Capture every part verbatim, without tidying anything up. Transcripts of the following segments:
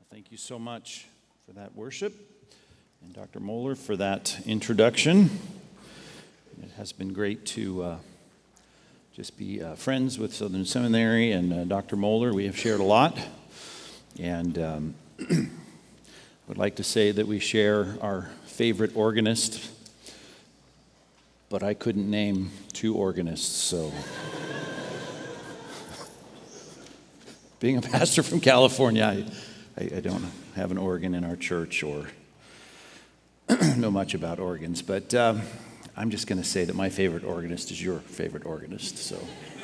Thank you so much for that worship, and Doctor Moeller for that introduction. It has been great to uh, just be uh, friends with Southern Seminary and uh, Doctor Moeller. We have shared a lot, and um, I would like to say that we share our favorite organist, but I couldn't name two organists, so... Being a pastor from California, I, I, I don't have an organ in our church or know much about organs, but um, I'm just going to say that my favorite organist is your favorite organist. So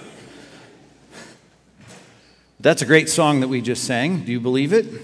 that's a great song that we just sang. Do you believe it?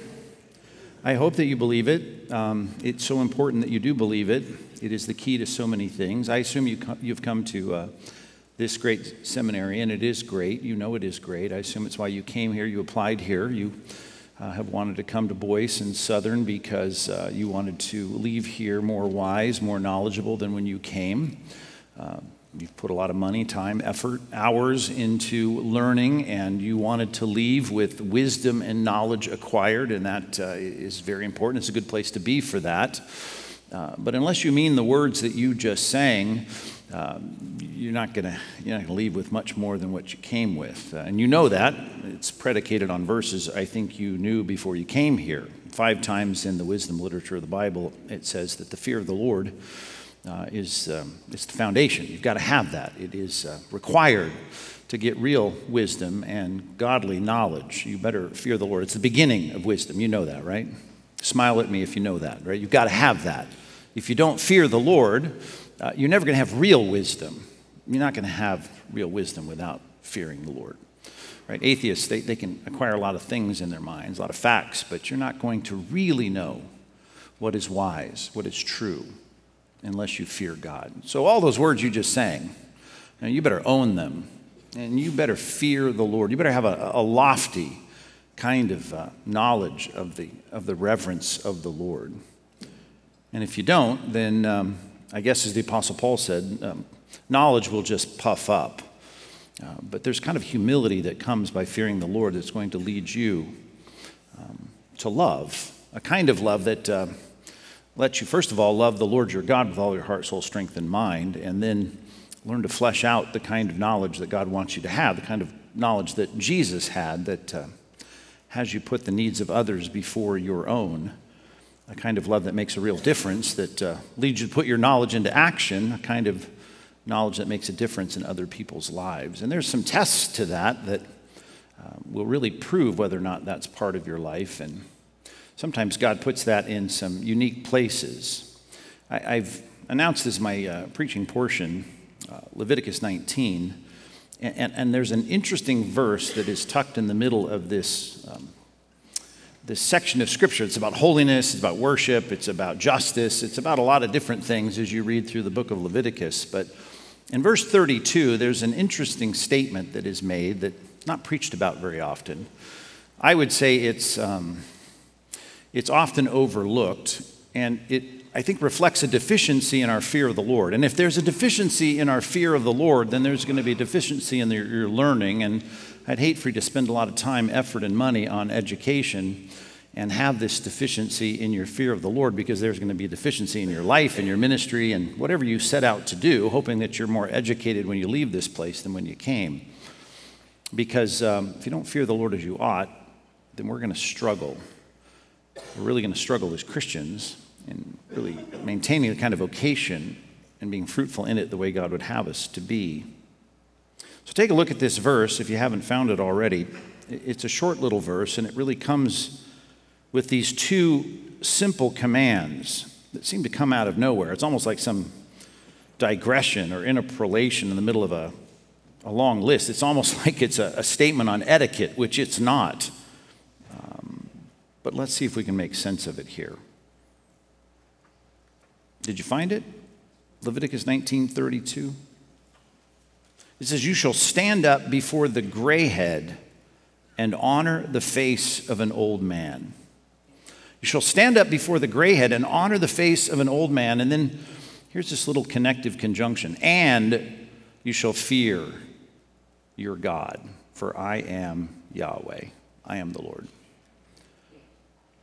I hope that you believe it. Um, it's so important that you do believe it. It is the key to so many things. I assume you co- you've come to uh, this great seminary, and it is great. You know it is great. I assume it's why you came here. You applied here. You uh, have wanted to come to Boyce and Southern because uh, you wanted to leave here more wise, more knowledgeable than when you came. Uh, you've put a lot of money, time, effort, hours into learning, and you wanted to leave with wisdom and knowledge acquired, and that uh, is very important. It's a good place to be for that. Uh, but unless you mean the words that you just sang, Um, you're not going to you're not going to leave with much more than what you came with, uh, and you know that. It's predicated on verses I think you knew before you came here. Five times in the wisdom literature of the Bible, it says that the fear of the Lord uh, is um, it's the foundation. You've got to have that. It is uh, required to get real wisdom and godly knowledge. You better fear the Lord. It's the beginning of wisdom. You know that, right? Smile at me if you know that, right? You've got to have that. If you don't fear the Lord, Uh, you're never going to have real wisdom. You're not going to have real wisdom without fearing the Lord. Right? Atheists, they, they can acquire a lot of things in their minds, a lot of facts, but you're not going to really know what is wise, what is true, unless you fear God. So all those words you just sang, you know, you better own them, and you better fear the Lord. You better have a, a lofty kind of uh, knowledge of the, of the reverence of the Lord. And if you don't, then... Um, I guess as the Apostle Paul said, um, knowledge will just puff up. Uh, but there's kind of humility that comes by fearing the Lord that's going to lead you um, to love, a kind of love that uh, lets you, first of all, love the Lord your God with all your heart, soul, strength, and mind, and then learn to flesh out the kind of knowledge that God wants you to have, the kind of knowledge that Jesus had that uh, has you put the needs of others before your own. A kind of love that makes a real difference, that uh, leads you to put your knowledge into action, a kind of knowledge that makes a difference in other people's lives. And there's some tests to that that uh, will really prove whether or not that's part of your life. And sometimes God puts that in some unique places. I, I've announced this in my uh, preaching portion, uh, Leviticus nineteen, and, and, and there's an interesting verse that is tucked in the middle of this um, this section of Scripture. It's about holiness, it's about worship, it's about justice, it's about a lot of different things as you read through the book of Leviticus. But in verse thirty-two, there's an interesting statement that is made that's not preached about very often. I would say it's um, it's often overlooked, and it, I think, reflects a deficiency in our fear of the Lord. And if there's a deficiency in our fear of the Lord, then there's going to be a deficiency in your, your learning. And I'd hate for you to spend a lot of time, effort, and money on education and have this deficiency in your fear of the Lord, because there's going to be a deficiency in your life, in your ministry, and whatever you set out to do, hoping that you're more educated when you leave this place than when you came. Because um, if you don't fear the Lord as you ought, then we're going to struggle. We're really going to struggle as Christians in really maintaining the kind of vocation and being fruitful in it the way God would have us to be. So take a look at this verse if you haven't found it already. It's a short little verse, and it really comes with these two simple commands that seem to come out of nowhere. It's almost like some digression or interpolation in the middle of a, a long list. It's almost like it's a, a statement on etiquette, which it's not. Um, but let's see if we can make sense of it here. Did you find it? Leviticus nineteen thirty-two. It says, "You shall stand up before the gray head and honor the face of an old man." You shall stand up before the gray head and honor the face of an old man. And then here's this little connective conjunction. "And you shall fear your God, for I am Yahweh." I am the Lord.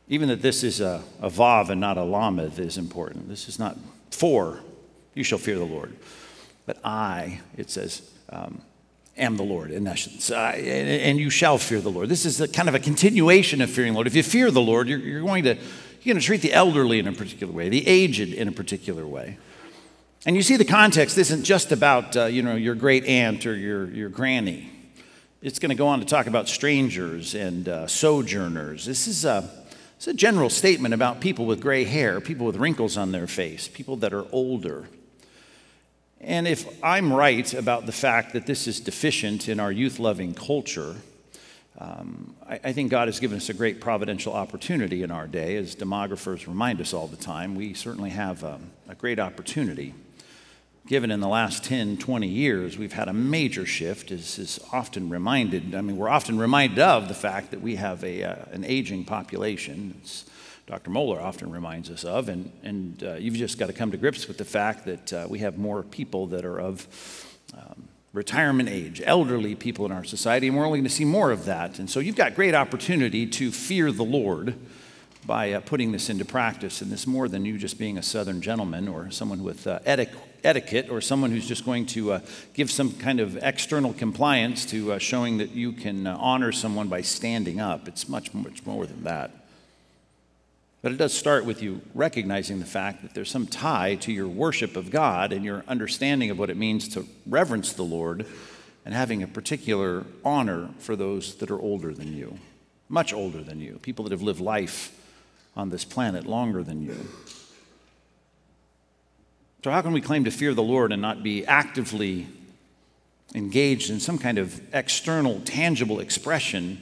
Even that this is a, a vav and not a lamed is important. This is not for, you shall fear the Lord. But I, it says, um, am the Lord in essence. I, and, and you shall fear the Lord. This is a kind of a continuation of fearing the Lord. If you fear the Lord, you're, you're going to you're going to treat the elderly in a particular way, the aged in a particular way. And you see the context isn't just about uh, you know, your great aunt or your, your granny. It's going to go on to talk about strangers and uh, sojourners. This is a It's a general statement about people with gray hair, people with wrinkles on their face, people that are older. And if I'm right about the fact that this is deficient in our youth-loving culture, um, I, I think God has given us a great providential opportunity in our day. As demographers remind us all the time, we certainly have um, a great opportunity. Given in the last ten, twenty years, we've had a major shift, as is often reminded. I mean, we're often reminded of the fact that we have a, uh, an aging population. It's Doctor Moeller often reminds us of, and, and uh, you've just got to come to grips with the fact that uh, we have more people that are of um, retirement age, elderly people in our society, and we're only going to see more of that. And so you've got great opportunity to fear the Lord by uh, putting this into practice, and this more than you just being a Southern gentleman or someone with uh, etiquette. etiquette or someone who's just going to uh, give some kind of external compliance to uh, showing that you can uh, honor someone by standing up. It's much, much more than that. But it does start with you recognizing the fact that there's some tie to your worship of God and your understanding of what it means to reverence the Lord and having a particular honor for those that are older than you, much older than you, people that have lived life on this planet longer than you. So how can we claim to fear the Lord and not be actively engaged in some kind of external, tangible expression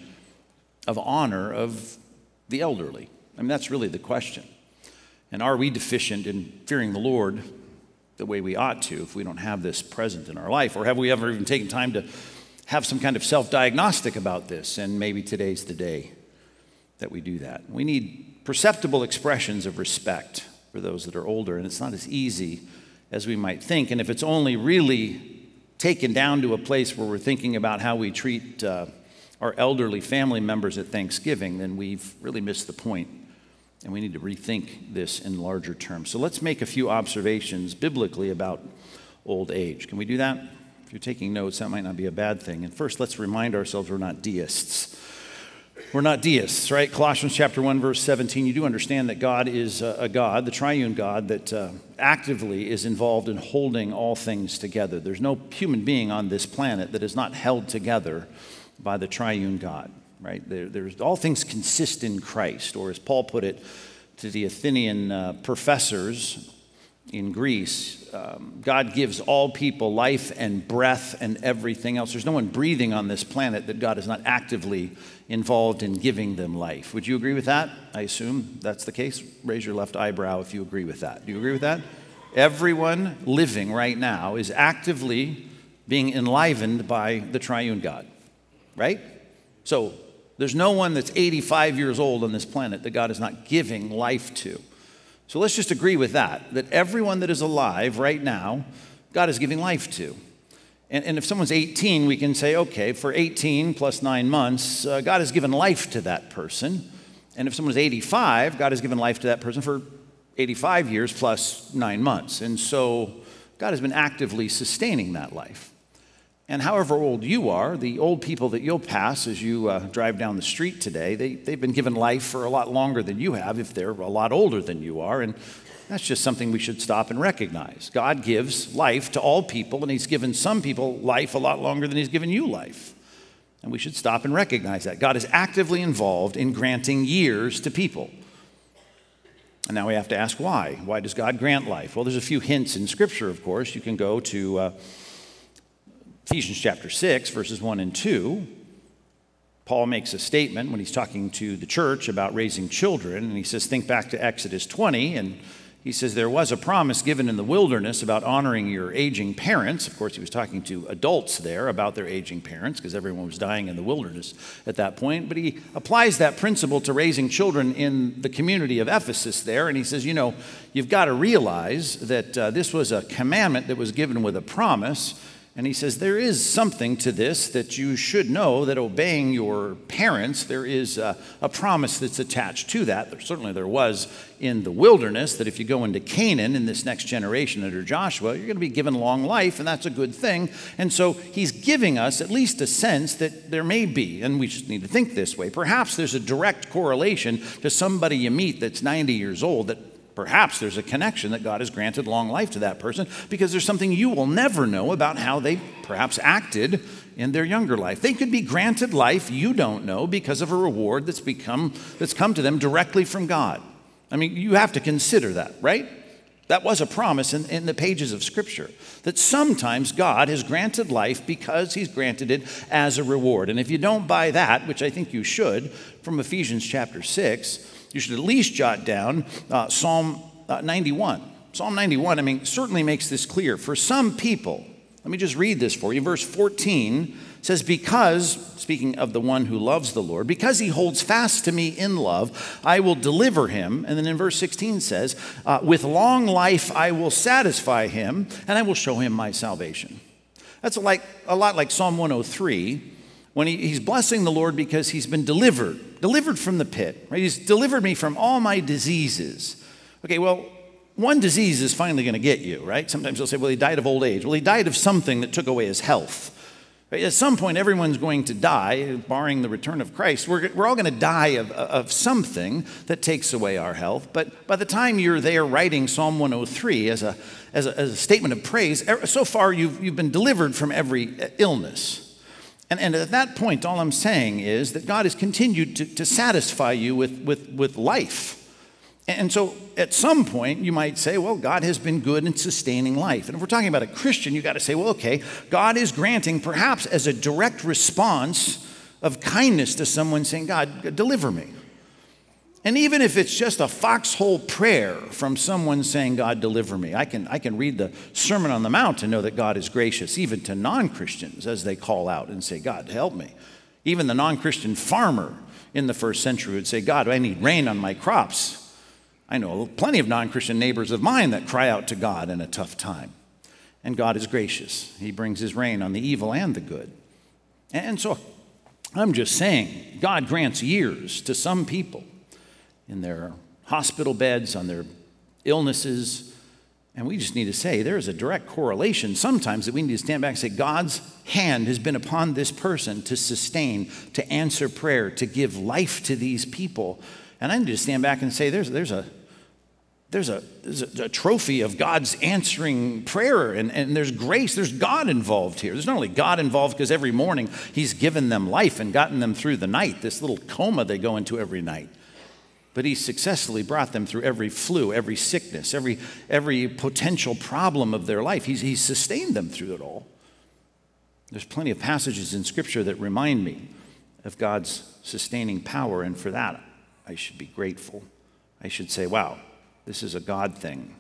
of honor of the elderly? I mean, that's really the question. And are we deficient in fearing the Lord the way we ought to if we don't have this present in our life? Or have we ever even taken time to have some kind of self-diagnostic about this? And maybe today's the day that we do that. We need perceptible expressions of respect for those that are older, and it's not as easy as we might think. And if it's only really taken down to a place where we're thinking about how we treat uh, our elderly family members at Thanksgiving, then we've really missed the point, and we need to rethink this in larger terms. So let's make a few observations biblically about old age. Can we do that? If you're taking notes, that might not be a bad thing. And first, let's remind ourselves we're not deists. We're not deists, right? Colossians chapter one, verse seventeen, you do understand that God is a God, the triune God, that uh, actively is involved in holding all things together. There's no human being on this planet that is not held together by the triune God, right? There, there's, all things consist in Christ, or as Paul put it to the Athenian uh, professors in Greece, um, God gives all people life and breath and everything else. There's no one breathing on this planet that God is not actively involved in giving them life. Would you agree with that? I assume that's the case. Raise your left eyebrow if you agree with that. Do you agree with that? Everyone living right now is actively being enlivened by the triune God, right? So there's no one that's eighty-five years old on this planet that God is not giving life to. So let's just agree with that, that everyone that is alive right now, God is giving life to. And, and if someone's eighteen, we can say, okay, for eighteen plus nine months, uh, God has given life to that person. And if someone's eighty-five, God has given life to that person for eighty-five years plus nine months. And so God has been actively sustaining that life. And however old you are, the old people that you'll pass as you uh, drive down the street today, they, they've been given life for a lot longer than you have if they're a lot older than you are. And that's just something we should stop and recognize. God gives life to all people, and he's given some people life a lot longer than he's given you life. And we should stop and recognize that. God is actively involved in granting years to people. And now we have to ask why. Why does God grant life? Well, there's a few hints in Scripture, of course. You can go to Uh, Ephesians chapter six, verses one and two, Paul makes a statement when he's talking to the church about raising children, and he says, think back to Exodus twenty, and he says, there was a promise given in the wilderness about honoring your aging parents. Of course, he was talking to adults there about their aging parents, because everyone was dying in the wilderness at that point, but he applies that principle to raising children in the community of Ephesus there, and he says, you know, you've got to realize that uh, this was a commandment that was given with a promise. And he says, there is something to this that you should know, that obeying your parents, there is a, a promise that's attached to that. There, certainly there was in the wilderness, that if you go into Canaan in this next generation under Joshua, you're going to be given long life, and that's a good thing. And so he's giving us at least a sense that there may be, and we just need to think this way, perhaps there's a direct correlation to somebody you meet that's ninety years old, that perhaps there's a connection that God has granted long life to that person, because there's something you will never know about how they perhaps acted in their younger life. They could be granted life you don't know because of a reward that's become that's come to them directly from God. I mean, you have to consider that, right? That was a promise in, in the pages of Scripture, that sometimes God has granted life because he's granted it as a reward. And if you don't buy that, which I think you should, from Ephesians chapter six, you should at least jot down uh, Psalm uh, ninety-one. Psalm ninety-one, I mean, certainly makes this clear. For some people, let me just read this for you. Verse fourteen says, because, speaking of the one who loves the Lord, because he holds fast to me in love, I will deliver him. And then in verse sixteen says, uh, with long life I will satisfy him, and I will show him my salvation. That's like a lot like Psalm one oh three, when he, he's blessing the Lord because he's been delivered, delivered from the pit. Right? He's delivered me from all my diseases. Okay, well, one disease is finally going to get you, right? Sometimes they'll say, well, he died of old age. Well, he died of something that took away his health. Right? At some point, everyone's going to die, barring the return of Christ. We're, we're all going to die of, of something that takes away our health. But by the time you're there writing Psalm one oh three as a, as a, as a statement of praise, so far you've, you've been delivered from every illness. And, and at that point, all I'm saying is that God has continued to, to satisfy you with, with, with life. And so at some point, you might say, well, God has been good in sustaining life. And if we're talking about a Christian, you've got to say, well, okay, God is granting, perhaps as a direct response of kindness to someone saying, God, deliver me. And even if it's just a foxhole prayer from someone saying, God, deliver me, I can, I can read the Sermon on the Mount and know that God is gracious, even to non-Christians as they call out and say, God, help me. Even the non-Christian farmer in the first century would say, God, I need rain on my crops. I know plenty of non-Christian neighbors of mine that cry out to God in a tough time. And God is gracious. He brings his rain on the evil and the good. And so I'm just saying, God grants years to some people in their hospital beds, on their illnesses. And we just need to say there is a direct correlation sometimes that we need to stand back and say, God's hand has been upon this person to sustain, to answer prayer, to give life to these people. And I need to stand back and say there's, there's, a, there's, a, there's a, a trophy of God's answering prayer, and, and there's grace. There's God involved here. There's not only God involved because every morning he's given them life and gotten them through the night, this little coma they go into every night. But he successfully brought them through every flu, every sickness, every, every potential problem of their life. He's, he's sustained them through it all. There's plenty of passages in Scripture that remind me of God's sustaining power, and for that, I should be grateful. I should say, wow, this is a God thing.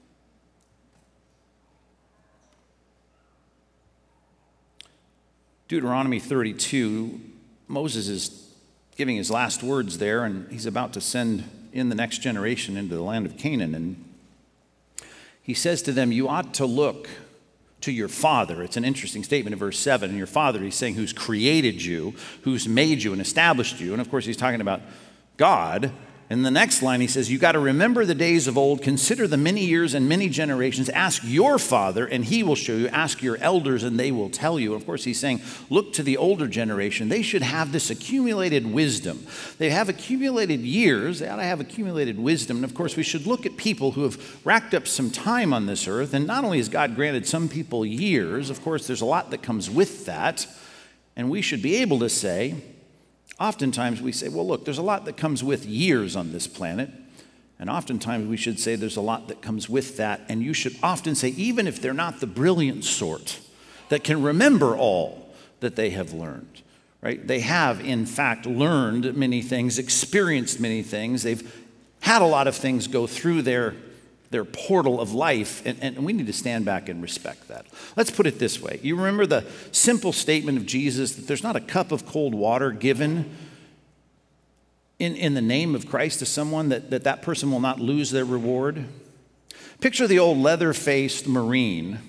Deuteronomy thirty-two, Moses is giving his last words there, and he's about to send in the next generation into the land of Canaan. And he says to them, you ought to look to your Father. It's an interesting statement in verse seven. And your Father, he's saying, who's created you, who's made you and established you. And of course, he's talking about God. In the next line, he says, you got to remember the days of old, consider the many years and many generations. Ask your father, and he will show you. Ask your elders, and they will tell you. Of course, he's saying, look to the older generation. They should have this accumulated wisdom. They have accumulated years. They ought to have accumulated wisdom. And of course, we should look at people who have racked up some time on this earth. And not only has God granted some people years, of course, there's a lot that comes with that. And we should be able to say, oftentimes we say, well, look, there's a lot that comes with years on this planet. And oftentimes we should say there's a lot that comes with that. And you should often say, even if they're not the brilliant sort that can remember all that they have learned, right? They have, in fact, learned many things, experienced many things. They've had a lot of things go through their, their portal of life. And, and we need to stand back and respect that. Let's put it this way. You remember the simple statement of Jesus that there's not a cup of cold water given in, in the name of Christ to someone that, that that person will not lose their reward? Picture the old leather-faced Marine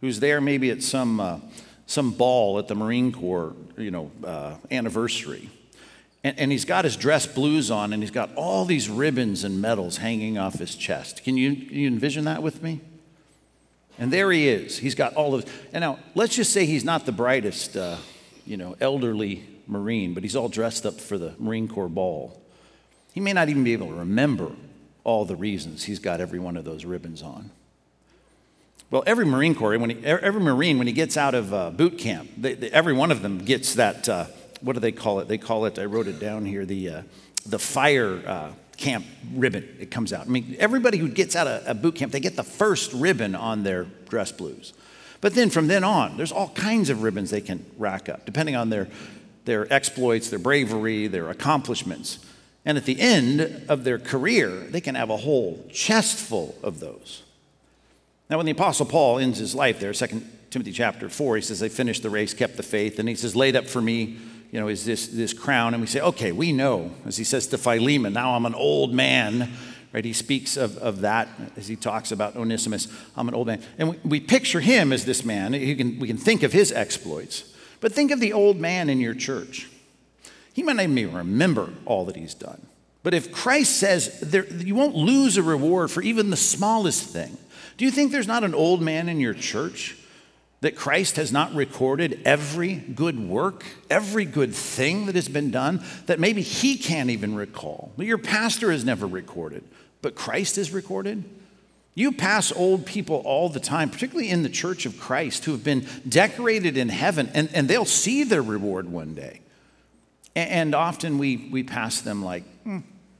who's there maybe at some, uh, some ball at the Marine Corps, you know, uh, anniversary. And, and he's got his dress blues on, and he's got all these ribbons and medals hanging off his chest. Can you, can you envision that with me? And there he is. He's got all of, and now let's just say he's not the brightest, uh, you know, elderly Marine, but he's all dressed up for the Marine Corps ball. He may not even be able to remember all the reasons he's got every one of those ribbons on. Well, every Marine Corps, when he, every Marine, when he gets out of uh, boot camp, they, they, every one of them gets that, uh, what do they call it? They call it, I wrote it down here, the, uh, the fire uh, camp ribbon. It comes out. I mean, everybody who gets out of a boot camp, they get the first ribbon on their dress blues. But then from then on, there's all kinds of ribbons they can rack up, depending on their, their exploits, their bravery, their accomplishments. And at the end of their career, they can have a whole chest full of those. Now, when the Apostle Paul ends his life there, Second Timothy chapter four, he says, they finished the race, kept the faith. And he says, laid up for me, you know, is this, this crown. And we say, okay, we know, as he says to Philemon, now I'm an old man, right? He speaks of, of that as he talks about Onesimus, I'm an old man. And we, we picture him as this man. You can, we can think of his exploits. But think of the old man in your church. He might not even remember all that he's done. But if Christ says there, you won't lose a reward for even the smallest thing, do you think there's not an old man in your church that Christ has not recorded every good work, every good thing that has been done that maybe he can't even recall? Your pastor has never recorded, but Christ has recorded. You pass old people all the time, particularly in the church of Christ, who have been decorated in heaven, and, and they'll see their reward one day. And often we, we pass them like, hmm.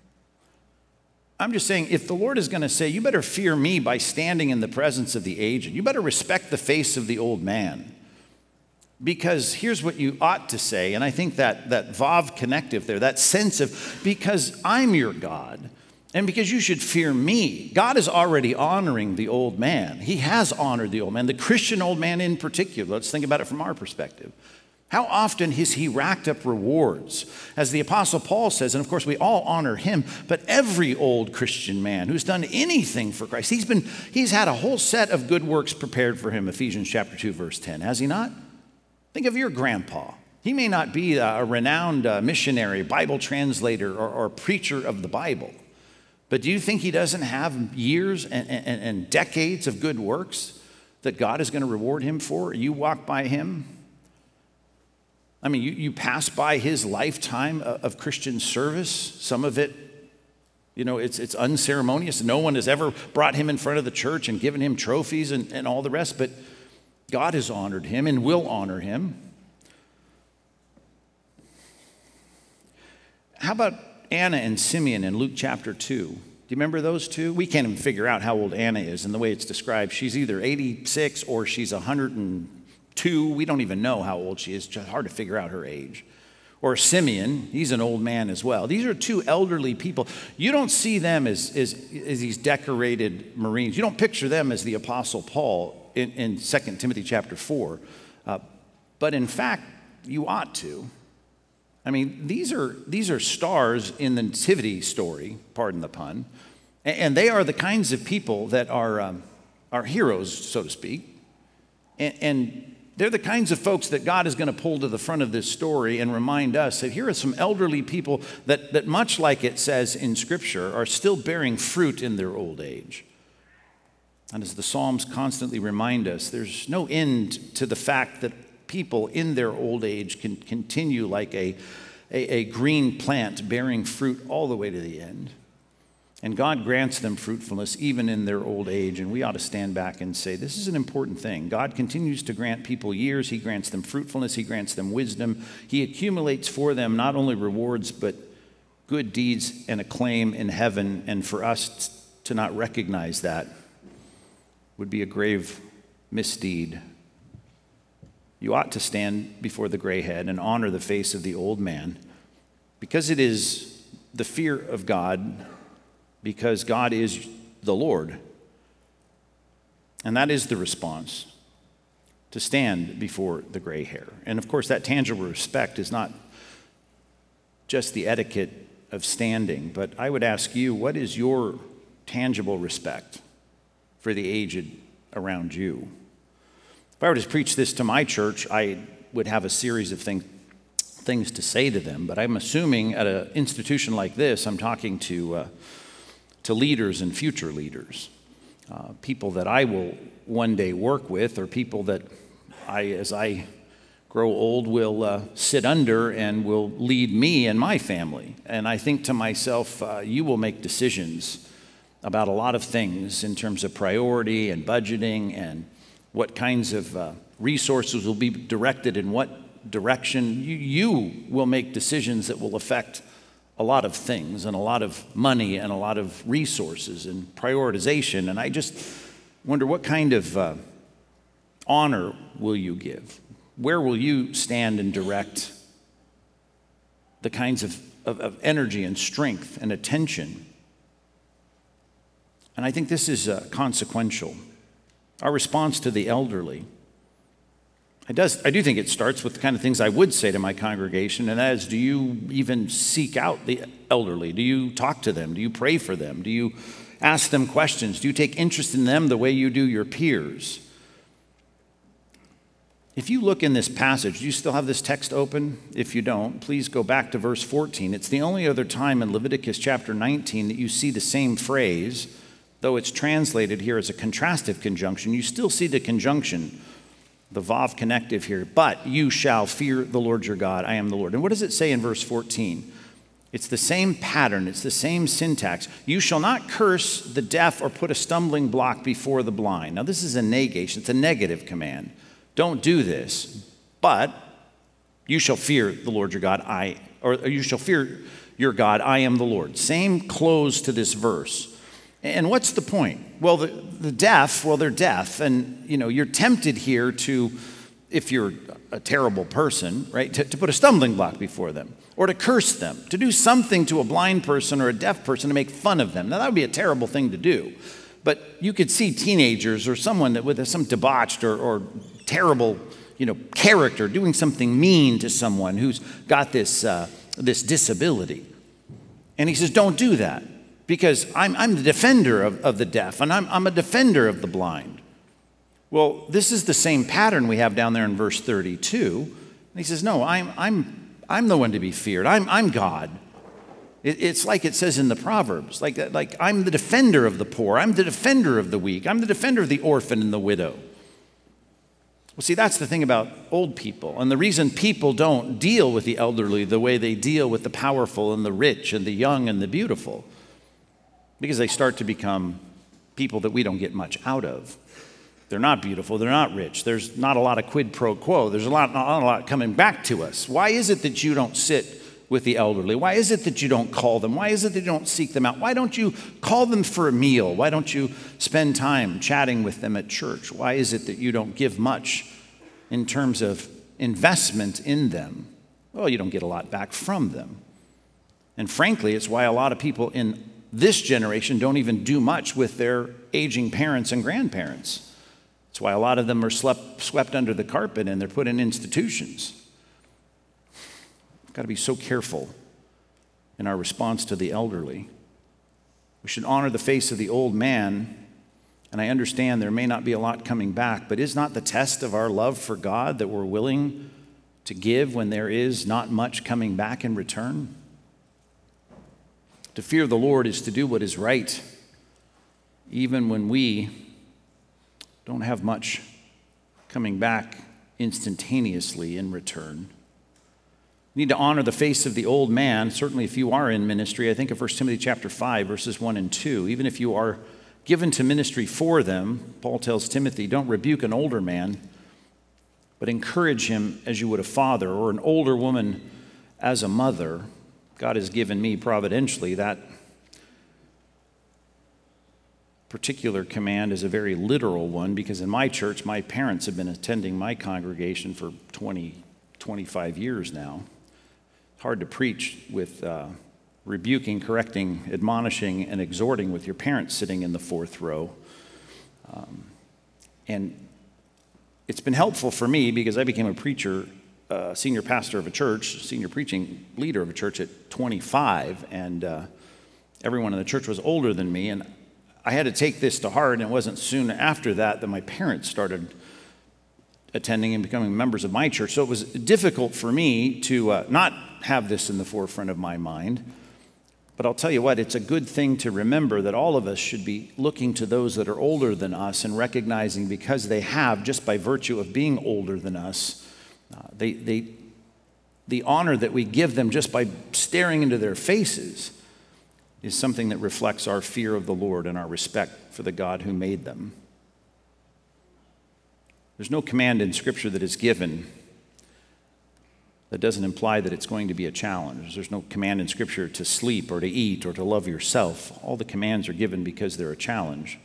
I'm just saying, if the Lord is going to say, you better fear me by standing in the presence of the aged, you better respect the face of the old man. Because here's what you ought to say, and I think that, that vav connective there, that sense of, because I'm your God, and because you should fear me. God is already honoring the old man. He has honored the old man, the Christian old man in particular. Let's think about it from our perspective. How often has he racked up rewards? As the Apostle Paul says, and of course we all honor him, but every old Christian man who's done anything for Christ, he's been, he's had a whole set of good works prepared for him, Ephesians chapter two, verse ten, has he not? Think of your grandpa. He may not be a renowned uh, missionary, Bible translator, or, or preacher of the Bible, but do you think he doesn't have years and, and, and decades of good works that God is going to reward him for? You walk by him. I mean, you, you pass by his lifetime of Christian service. Some of it, you know, it's, it's unceremonious. No one has ever brought him in front of the church and given him trophies and, and all the rest, but God has honored him and will honor him. How about Anna and Simeon in Luke chapter two? Do you remember those two? We can't even figure out how old Anna is, and the way it's described, she's either eighty-six or she's one hundred two. We don't even know how old she is. It's just hard to figure out her age. Or Simeon, he's an old man as well. These are two elderly people. You don't see them as, as, as these decorated Marines. You don't picture them as the Apostle Paul in, in Second Timothy chapter four. Uh, but in fact, you ought to. I mean, these are, these are stars in the nativity story, pardon the pun, and, and they are the kinds of people that are, um, are heroes, so to speak. And, and they're the kinds of folks that God is going to pull to the front of this story and remind us that here are some elderly people that, that much like it says in Scripture, are still bearing fruit in their old age. And as the Psalms constantly remind us, there's no end to the fact that people in their old age can continue like a, a, a green plant bearing fruit all the way to the end. And God grants them fruitfulness even in their old age. And we ought to stand back and say, this is an important thing. God continues to grant people years. He grants them fruitfulness. He grants them wisdom. He accumulates for them not only rewards, but good deeds and acclaim in heaven. And for us to not recognize that would be a grave misdeed. You ought to stand before the gray head and honor the face of the old man, because it is the fear of God, because God is the Lord. And that is the response, to stand before the gray hair. And of course, that tangible respect is not just the etiquette of standing, but I would ask you, what is your tangible respect for the aged around you? I were to preach this to my church, I would have a series of things things to say to them. But I'm assuming at an institution like this, I'm talking to uh, to leaders and future leaders, uh, people that I will one day work with, or people that I, as I grow old, will uh, sit under and will lead me and my family. And I think to myself, uh, you will make decisions about a lot of things in terms of priority and budgeting and what kinds of uh, resources will be directed in what direction. You, you will make decisions that will affect a lot of things and a lot of money and a lot of resources and prioritization. And I just wonder, what kind of uh, honor will you give? Where will you stand and direct the kinds of, of, of energy and strength and attention? And I think this is uh, consequential. Our response to the elderly, I, does, I do think it starts with the kind of things I would say to my congregation, and that is, do you even seek out the elderly? Do you talk to them? Do you pray for them? Do you ask them questions? Do you take interest in them the way you do your peers? If you look in this passage, do you still have this text open? If you don't, please go back to verse fourteen. It's the only other time in Leviticus chapter nineteen that you see the same phrase, though it's translated here as a contrastive conjunction. You still see the conjunction, the vav connective here, but you shall fear the Lord your God, I am the Lord. And what does it say in verse fourteen? It's the same pattern, it's the same syntax. You shall not curse the deaf or put a stumbling block before the blind. Now this is a negation, it's a negative command. Don't do this, but you shall fear the Lord your God, I, or you shall fear your God, I am the Lord. Same close to this verse. And what's the point? Well, the, the deaf, well, they're deaf, and you know, you're tempted here to, if you're a terrible person, right, to, to put a stumbling block before them, or to curse them, to do something to a blind person or a deaf person to make fun of them. Now, that would be a terrible thing to do. But you could see teenagers or someone that with some debauched or, or terrible, you know, character doing something mean to someone who's got this uh, this disability. And he says, don't do that, because I'm, I'm the defender of, of the deaf, and I'm, I'm a defender of the blind. Well, this is the same pattern we have down there in verse thirty-two. And he says, no, I'm, I'm, I'm the one to be feared. I'm, I'm God. It, it's like it says in the Proverbs, like, like I'm the defender of the poor. I'm the defender of the weak. I'm the defender of the orphan and the widow. Well, see, that's the thing about old people. And the reason people don't deal with the elderly the way they deal with the powerful and the rich and the young and the beautiful, because they start to become people that we don't get much out of. They're not beautiful. They're not rich. There's not a lot of quid pro quo. There's a lot, not a lot coming back to us. Why is it that you don't sit with the elderly? Why is it that you don't call them? Why is it that you don't seek them out? Why don't you call them for a meal? Why don't you spend time chatting with them at church? Why is it that you don't give much in terms of investment in them? Well, you don't get a lot back from them. And frankly, it's why a lot of people in this generation don't even do much with their aging parents and grandparents. It's why a lot of them are slept, swept under the carpet and they're put in institutions. We've got to be so careful in our response to the elderly. We should honor the face of the old man, and I understand there may not be a lot coming back, but is not the test of our love for God that we're willing to give when there is not much coming back in return? To fear the Lord is to do what is right, even when we don't have much coming back instantaneously in return. You need to honor the face of the old man. Certainly if you are in ministry, I think of First Timothy chapter five, verses one and two. Even if you are given to ministry for them, Paul tells Timothy, don't rebuke an older man, but encourage him as you would a father, or an older woman as a mother. God has given me providentially that particular command is a very literal one, because in my church, my parents have been attending my congregation for twenty, twenty-five years now. It's hard to preach with uh, rebuking, correcting, admonishing, and exhorting with your parents sitting in the fourth row. Um, and it's been helpful for me because I became a preacher, uh, senior pastor of a church, senior preaching leader of a church at twenty-five, and uh, everyone in the church was older than me, and I had to take this to heart, and it wasn't soon after that that my parents started attending and becoming members of my church. So it was difficult for me to uh, not have this in the forefront of my mind. But I'll tell you what, it's a good thing to remember that all of us should be looking to those that are older than us and recognizing because they have, just by virtue of being older than us, uh, they, they, the honor that we give them just by staring into their faces is something that reflects our fear of the Lord and our respect for the God who made them. There's no command in Scripture that is given that doesn't imply that it's going to be a challenge. There's no command in Scripture to sleep or to eat or to love yourself. All the commands are given because they're a challenge.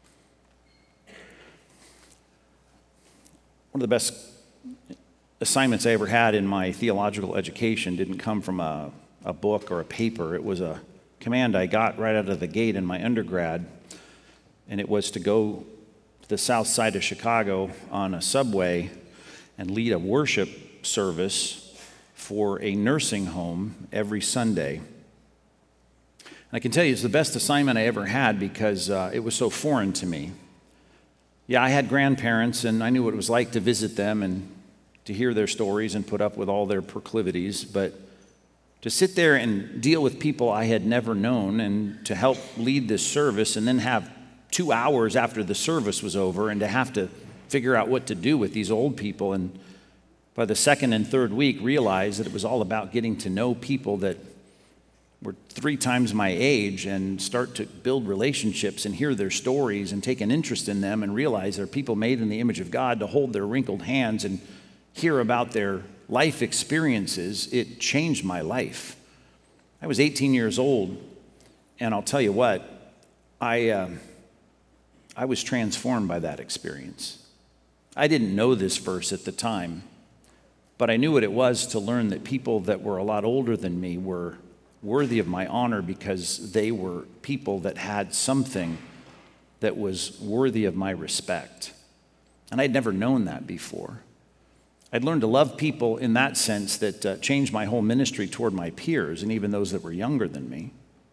One of the best assignments I ever had in my theological education didn't come from a, a book or a paper. It was a command I got right out of the gate in my undergrad, and it was to go to the south side of Chicago on a subway and lead a worship service for a nursing home every Sunday. And I can tell you it's the best assignment I ever had because uh, it was so foreign to me. Yeah, I had grandparents and I knew what it was like to visit them and to hear their stories and put up with all their proclivities, but to sit there and deal with people I had never known and to help lead this service and then have two hours after the service was over and to have to figure out what to do with these old people, and by the second and third week realized that it was all about getting to know people that were three times my age and start to build relationships and hear their stories and take an interest in them and realize they're people made in the image of God, to hold their wrinkled hands and hear about their life experiences. It changed my life. I was eighteen years old, and I'll tell you what, I, uh, I was transformed by that experience. I didn't know this verse at the time, but I knew what it was to learn that people that were a lot older than me were worthy of my honor because they were people that had something that was worthy of my respect. And I'd never known that before. I'd learned to love people in that sense that uh, changed my whole ministry toward my peers and even those that were younger than me.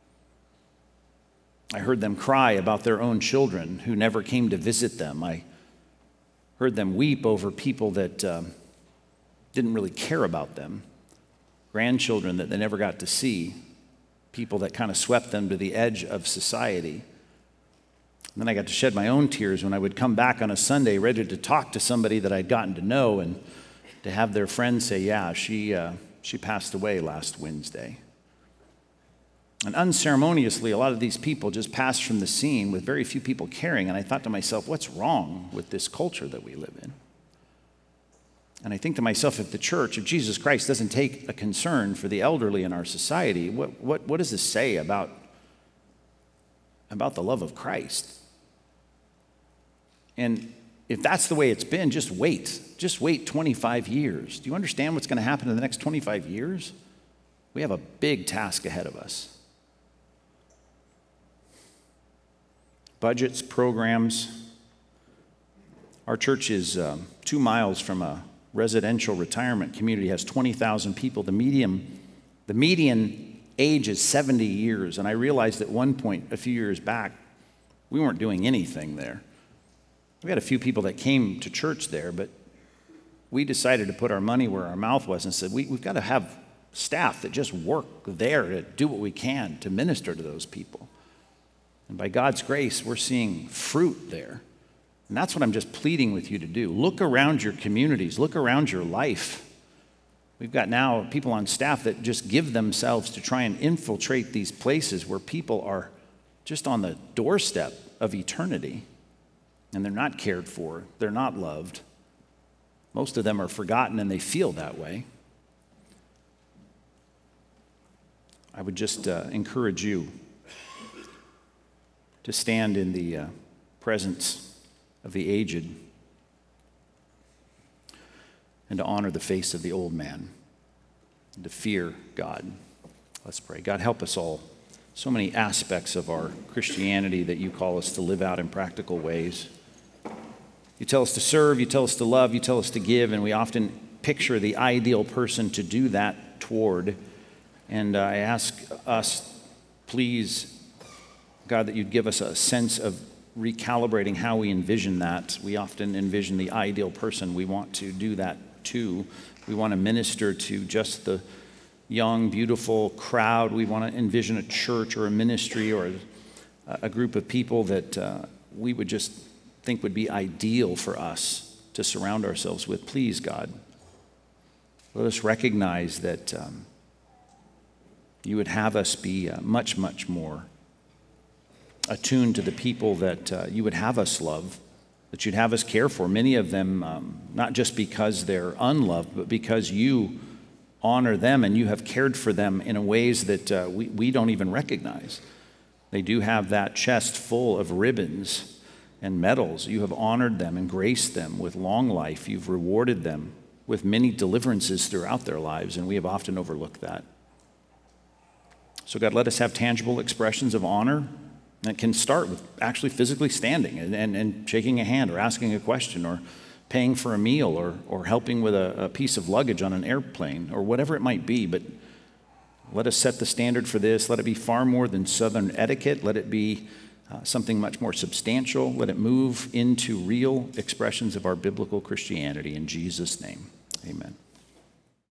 I heard them cry about their own children who never came to visit them. I heard them weep over people that um, didn't really care about them, grandchildren that they never got to see, people that kind of swept them to the edge of society. And then I got to shed my own tears when I would come back on a Sunday ready to talk to somebody that I'd gotten to know and to have their friends say, yeah, she, uh, she passed away last Wednesday. And unceremoniously, a lot of these people just passed from the scene with very few people caring. And I thought to myself, what's wrong with this culture that we live in? And I think to myself, if the church of Jesus Christ doesn't take a concern for the elderly in our society, what, what, what does this say about, about the love of Christ? And if that's the way it's been, just wait. Just wait twenty-five years. Do you understand what's going to happen in the next twenty-five years? We have a big task ahead of us. Budgets, programs. Our church is um, two miles from a residential retirement community, has twenty thousand people. The median, the median age is seventy years. And I realized at one point a few years back, we weren't doing anything there. We had a few people that came to church there, but we decided to put our money where our mouth was and said, we, we've got to have staff that just work there to do what we can to minister to those people. And by God's grace, we're seeing fruit there. And that's what I'm just pleading with you to do. Look around your communities. Look around your life. We've got now people on staff that just give themselves to try and infiltrate these places where people are just on the doorstep of eternity. And they're not cared for. They're not loved. Most of them are forgotten, and they feel that way. I would just uh, encourage you to stand in the uh, presence of the aged and to honor the face of the old man and to fear God. Let's pray. God, help us all. So many aspects of our Christianity that you call us to live out in practical ways. You tell us to serve, you tell us to love, you tell us to give, and we often picture the ideal person to do that toward. And uh, I ask us, please, God, that you'd give us a sense of recalibrating how we envision that. We often envision the ideal person. We want to do that too. We want to minister to just the young, beautiful crowd. We want to envision a church or a ministry or a, a group of people that uh, we would just think would be ideal for us to surround ourselves with. Please, God, let us recognize that um, you would have us be uh, much, much more attuned to the people that uh, you would have us love, that you'd have us care for. Many of them, um, not just because they're unloved, but because you honor them and you have cared for them in ways that uh, we, we don't even recognize. They do have that chest full of ribbons and medals. You have honored them and graced them with long life. You've rewarded them with many deliverances throughout their lives, and we have often overlooked that. So God, let us have tangible expressions of honor that can start with actually physically standing and, and, and shaking a hand or asking a question or paying for a meal or, or helping with a, a piece of luggage on an airplane or whatever it might be. But let us set the standard for this. Let it be far more than Southern etiquette. Let it be uh, something much more substantial. Let it move into real expressions of our biblical Christianity. In Jesus' name, amen.